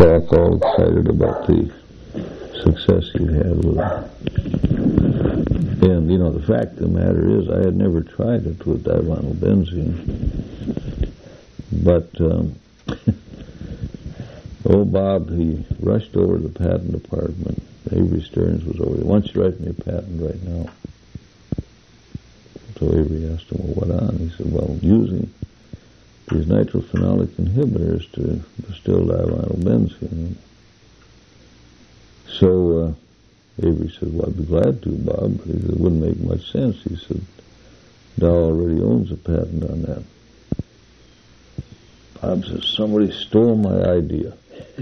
back all excited about the success he'd had with it. And, the fact of the matter is I had never tried it with divinyl benzene. But old Bob, he rushed over to the patent department. Avery Stearns was over there. Why don't you write me a patent right now? So Avery asked him, well, what on? He said, well, using these nitrophenolic inhibitors to distill divinyl benzene. So Avery said, well, I'd be glad to, Bob, but he said, it wouldn't make much sense. He said, Dow already owns a patent on that. Bob says, somebody stole my idea.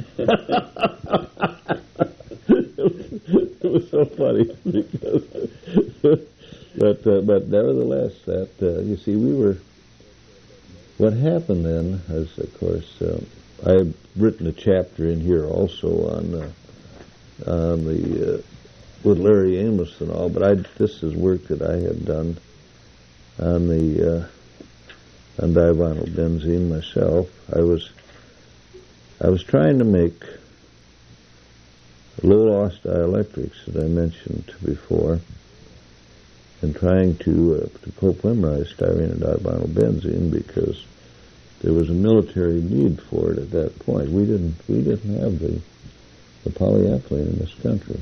It was so funny because, but nevertheless, that you see, what happened then is, of course, I have written a chapter in here also on the with Larry Amos and all, but this is work that I had done on the on divinyl benzene myself. I was trying to make low-loss dielectrics that I mentioned before, and trying to copolymerize styrene and divinyl benzene because there was a military need for it at that point. We didn't have the polyethylene in this country.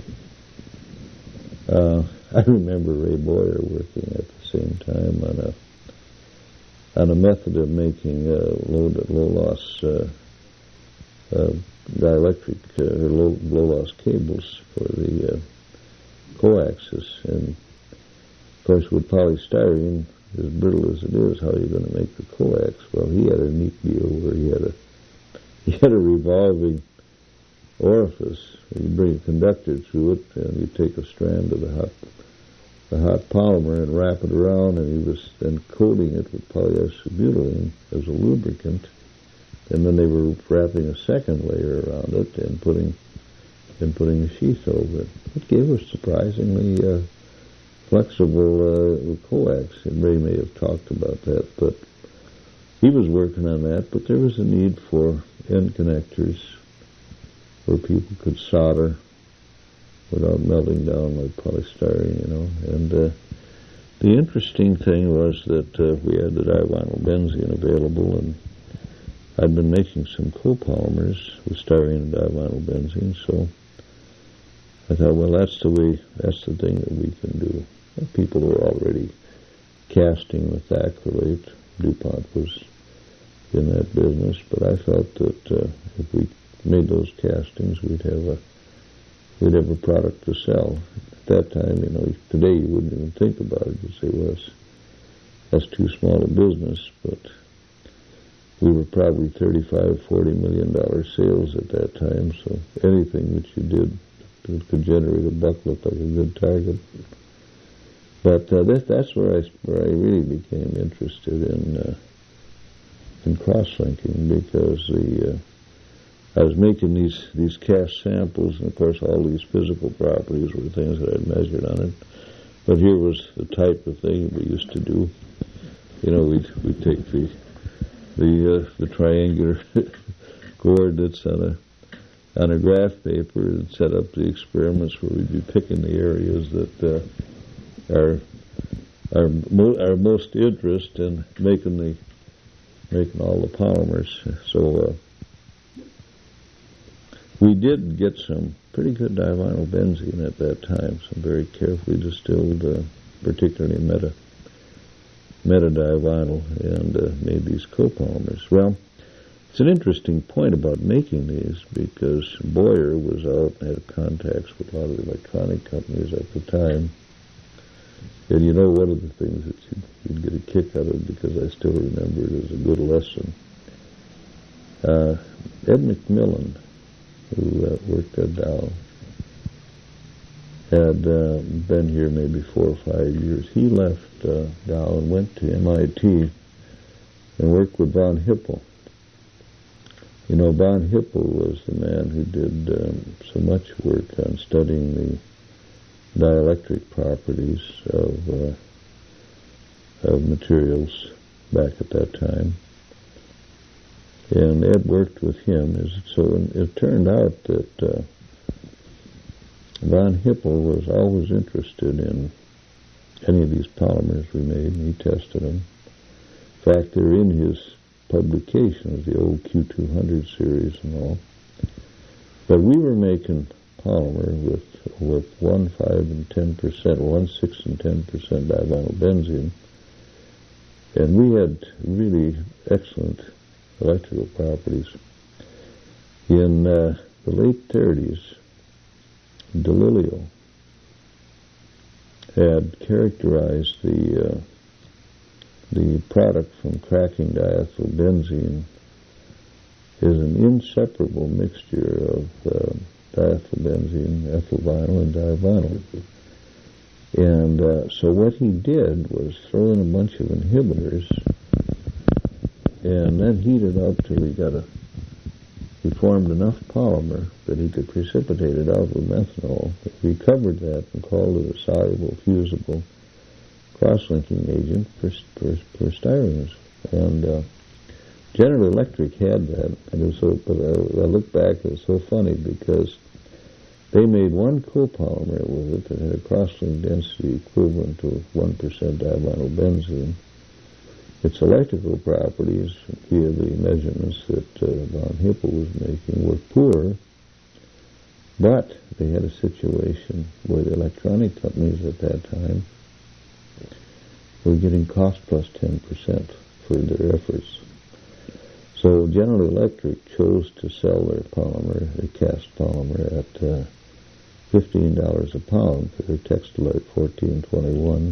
I remember Ray Boyer working at the same time on a method of making low-loss dielectric or low-loss cables for the coaxes. And of course, with polystyrene, as brittle as it is, how are you going to make the coax? Well, he had a neat deal where he had a revolving orifice. You bring a conductor through it, and you take a strand of the hot polymer and wrap it around, and he was then coating it with polyisobutylene as a lubricant, and then they were wrapping a second layer around it and putting a sheath over it. It gave us surprisingly flexible coax, and Ray may have talked about that, but he was working on that. But there was a need for end connectors where people could solder without melting down like polystyrene, And the interesting thing was that we had the divinyl benzene available, and I'd been making some copolymers with styrene and divinyl benzene, so I thought, well, that's the thing that we can do. And people were already casting with acrylate. DuPont was in that business, but I felt that if we made those castings, we'd have a product to sell. At that time, today you wouldn't even think about it. You'd say, well, that's too small a business, but we were probably $35-40 million sales at that time, so anything that you did that could generate a buck looked like a good target. But that's where I really became interested in cross-linking, because I was making these cast samples, and of course all these physical properties were things that I'd measured on it. But here was the type of thing we used to do. We'd take the triangular coordinates on a graph paper and set up the experiments where we'd be picking the areas that are most interest in making all the polymers. So we did get some pretty good divinyl benzene at that time, some very carefully distilled, particularly metadivinyl, and made these copolymers. Well, it's an interesting point about making these, because Boyer was out and had contacts with a lot of the electronic companies at the time. And one of the things that you'd get a kick out of, because I still remember it as a good lesson, Ed McMillan, who worked at Dow, had been here maybe 4 or 5 years. He left Dow and went to MIT and worked with von Hippel. Von Hippel was the man who did so much work on studying the dielectric properties of materials back at that time. And Ed worked with him. So it turned out that Von Hippel was always interested in any of these polymers we made, and he tested them. In fact, they're in his publications, the old Q200 series and all. But we were making polymer with 1, 5, and 10%, 1, 6, and 10% divinyl benzene. And we had really excellent electrical properties. In the late 30s, DeLilio had characterized the product from cracking diethyl benzene as an inseparable mixture of diethyl benzene, ethyl vinyl, and divinyl. And so what he did was throw in a bunch of inhibitors and then heat it up till he formed enough polymer that he could precipitate it out with methanol. He recovered that and called it a soluble, fusible cross-linking agent for styrenes. And General Electric had that, and it was so. But I look back, it was so funny because they made one copolymer with it that had a cross-link density equivalent to 1% divinyl benzene. Its electrical properties, via the measurements that Von Hippel was making, were poor, but they had a situation where the electronic companies at that time were getting cost plus 10% for their efforts. So General Electric chose to sell their polymer, their cast polymer, at $15 a pound for their Textilite 1421.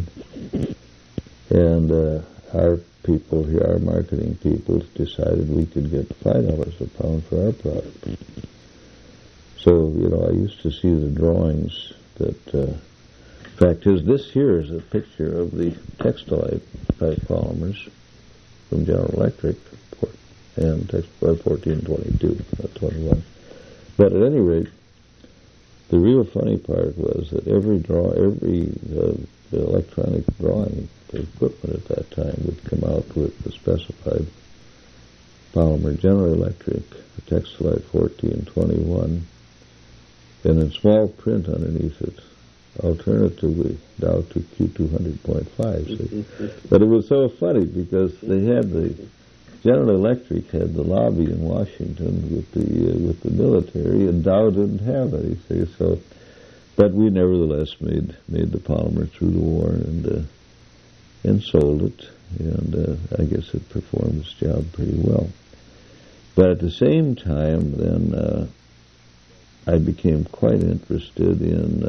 And our people here, our marketing people, decided we could get $5 a pound for our product. So, I used to see the drawings that, in fact, this here is a picture of the Textilite type polymers from General Electric and Textilite 1422, not 21. But at any rate, the real funny part was that every the electronic drawing equipment at that time would come out with the specified polymer, General Electric, the Textilite 1421, and in small print underneath it, alternatively Dow to Q200.5. But it was so funny because they had General Electric had the lobby in Washington with the military, and Dow didn't have it. You see, so. But we nevertheless made the polymer through the war and sold it, and I guess it performed its job pretty well. But at the same time, then I became quite interested in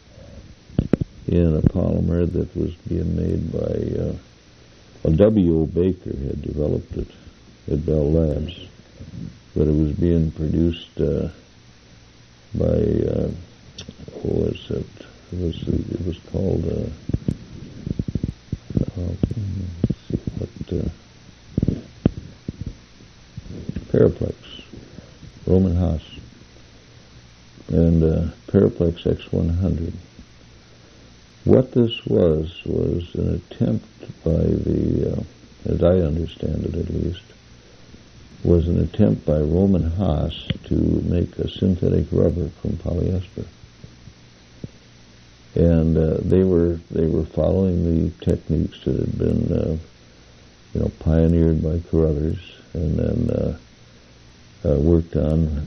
a polymer that was being made by W.O. Baker had developed it at Bell Labs, but it was being produced by what was it? It was called Paraplex, Roman Haas, and Paraplex X100. What this was an attempt by as I understand it at least, was an attempt by Roman Haas to make a synthetic rubber from polyester. And they were following the techniques that had been pioneered by Carruthers and then worked on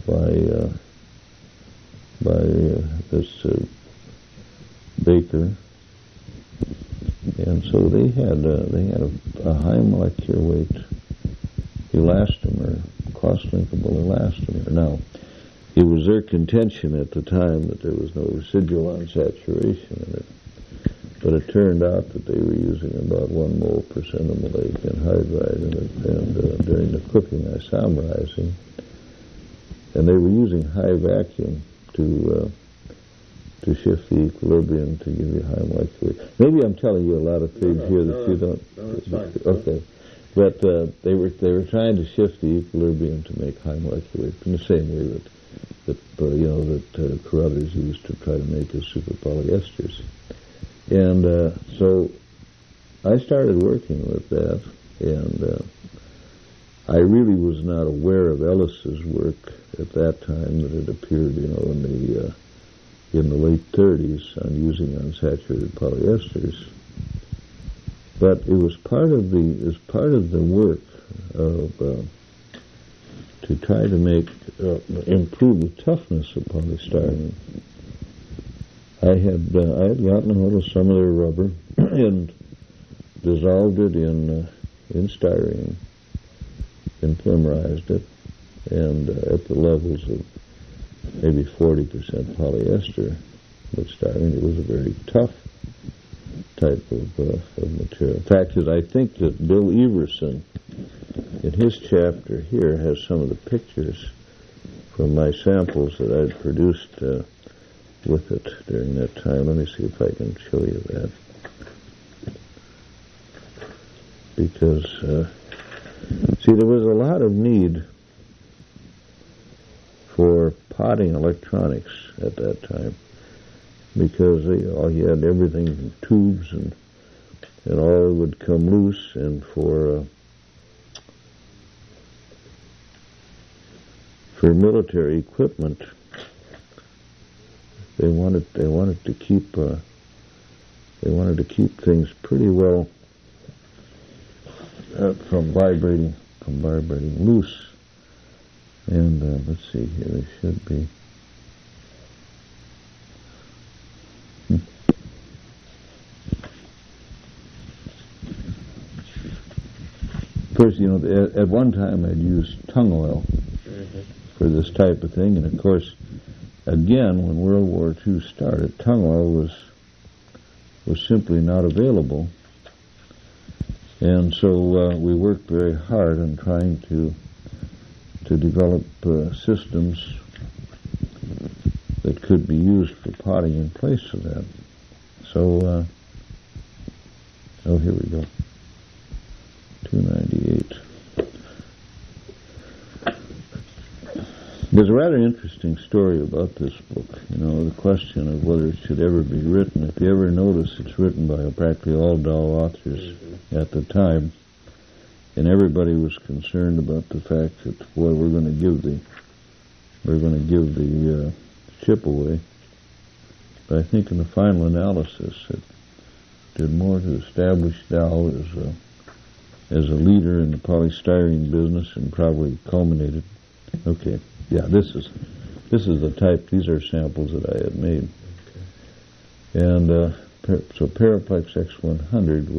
by this Baker. And so they had a high molecular weight elastomer, cross-linkable elastomer. Now, it was their contention at the time that there was no residual unsaturation in it, but it turned out that they were using about 1 mole per centimolate anhydride in it, and during the cooking isomerizing, and they were using high vacuum to shift the equilibrium to give you high molecular weight. Maybe I'm telling you a lot of things here that you don't. No, it's fine. Okay, but they were trying to shift the equilibrium to make high molecular weight in the same way that Carruthers used to try to make his super polyesters. And so I started working with that, and I really was not aware of Ellis's work at that time that had appeared, in the late 30s on using unsaturated polyesters. But it was part of the work of to try to improve the toughness of polystyrene. I had gotten a hold of some of their rubber and dissolved it in styrene and polymerized it, and at the levels of maybe 40% polyester with styrene, it was a very tough type of material. In fact, I think that Bill Everson, in his chapter here, has some of the pictures from my samples that I'd produced with it during that time. Let me see if I can show you that. Because, see, there was a lot of need for potting electronics at that time, because you had everything in tubes and all would come loose, and for military equipment, they wanted to keep things pretty well from vibrating loose. And let's see here, they should be. Of course, at one time I'd used tung oil for this type of thing, and of course, again, when World War II started, tung oil was simply not available, and so we worked very hard on trying to develop systems that could be used for potting in place of that. So, here we go. 298. There's a rather interesting story about this book, the question of whether it should ever be written. If you ever notice, it's written by practically all Dow authors at the time, and everybody was concerned about the fact that, well, we're going to give the ship away. But I think in the final analysis, it did more to establish Dow as a leader in the polystyrene business, and probably culminated. Okay, yeah, this is the type. These are samples that I had made, and so Paraplex X100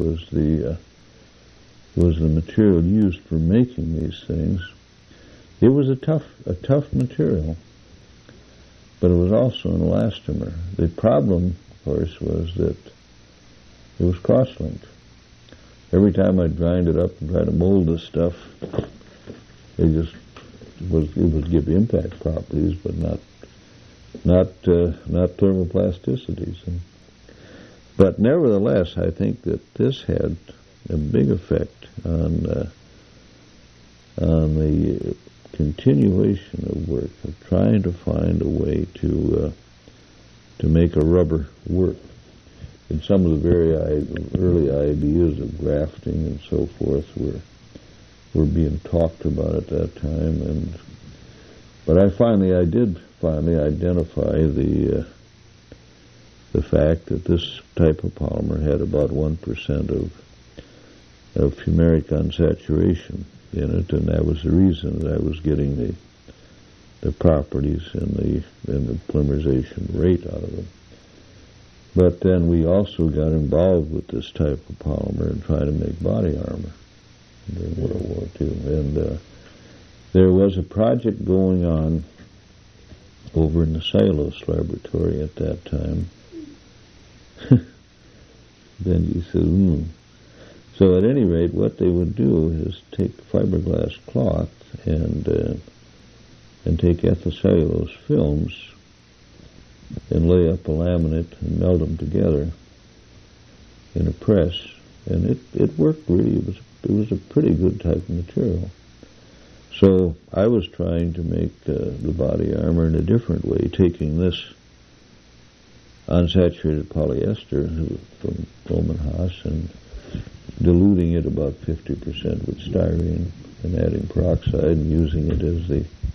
was the material used for making these things. It was a tough material, but it was also an elastomer. The problem, of course, was that it was cross-linked. Every time I'd grind it up and try to mold this stuff, it would give impact properties, but not thermoplasticities. But nevertheless, I think that this had a big effect on the continuation of work of trying to find a way to make a rubber work. And some of the very early ideas of grafting and so forth were being talked about at that time, but I did finally identify the fact that this type of polymer had about 1% of fumaric unsaturation in it, and that was the reason that I was getting the properties and the polymerization rate out of them. But then we also got involved with this type of polymer and trying to make body armor during World War II. And there was a project going on over in the Cellulose Laboratory at that time. Then he said, So at any rate, what they would do is take fiberglass cloth and take ethylcellulose films and lay up a laminate and melt them together in a press, and it worked really. It was a pretty good type of material. So I was trying to make the body armor in a different way, taking this unsaturated polyester from Bowman Haas and diluting it about 50% with styrene and adding peroxide and using it as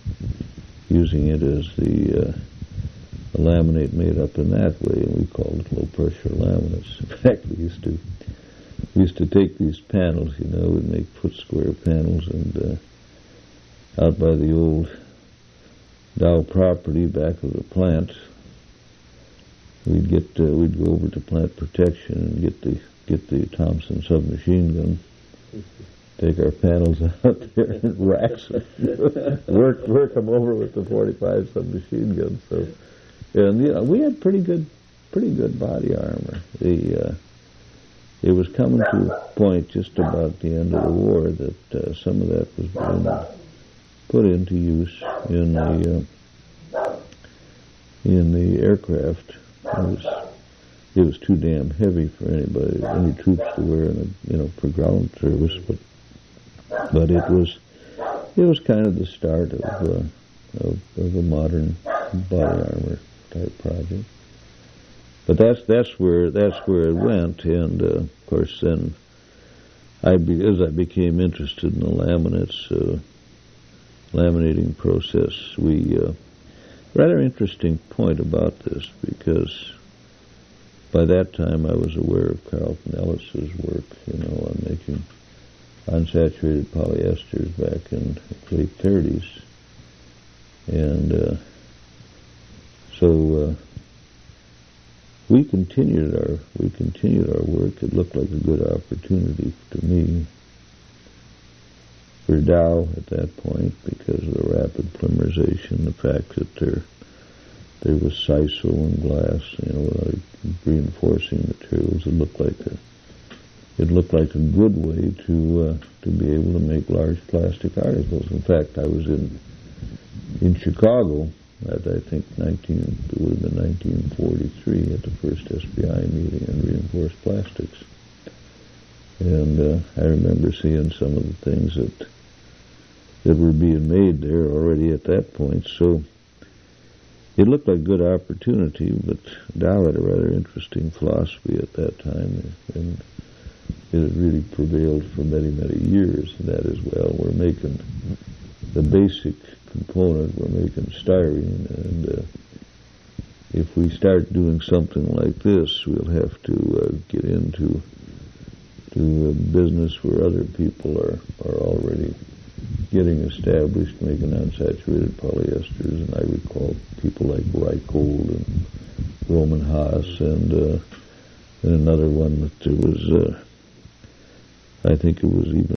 the laminate made up in that way, and we called it low pressure laminates. In fact, we used to take these panels, we'd make foot square panels, and out by the old Dow property back of the plant, we'd go over to plant protection and get the Thompson submachine gun, take our panels out there in racks, work them over with the 45 submachine gun. So, and we had pretty good body armor. It was coming to a point just about the end of the war that some of that was being put into use in the aircraft. It was too damn heavy for any troops to wear for ground service, but it was kind of the start of a modern body armor type project. But that's where it went, and of course then as I became interested in the laminating process, rather interesting point about this, because by that time I was aware of Carlton Ellis's work, on making unsaturated polyesters back in the late 30s, and so we continued our work. It looked like a good opportunity to me for Dow at that point, because of the rapid polymerization, the fact that there was sisal and glass, reinforcing materials. It looked like a good way to be able to make large plastic articles. In fact, I was in Chicago at, I think, it would have been 1943, at the first SPI meeting on reinforced plastics. And I remember seeing some of the things that were being made there already at that point. So it looked like a good opportunity, but Dow had a rather interesting philosophy at that time, and it had really prevailed for many, many years, and that is, we're making the basic component, we're making styrene, and if we start doing something like this, we'll have to get into a business where other people are already getting established, making unsaturated polyesters, and I recall people like Reichold and Roman Haas, and another one that there was, I think it was even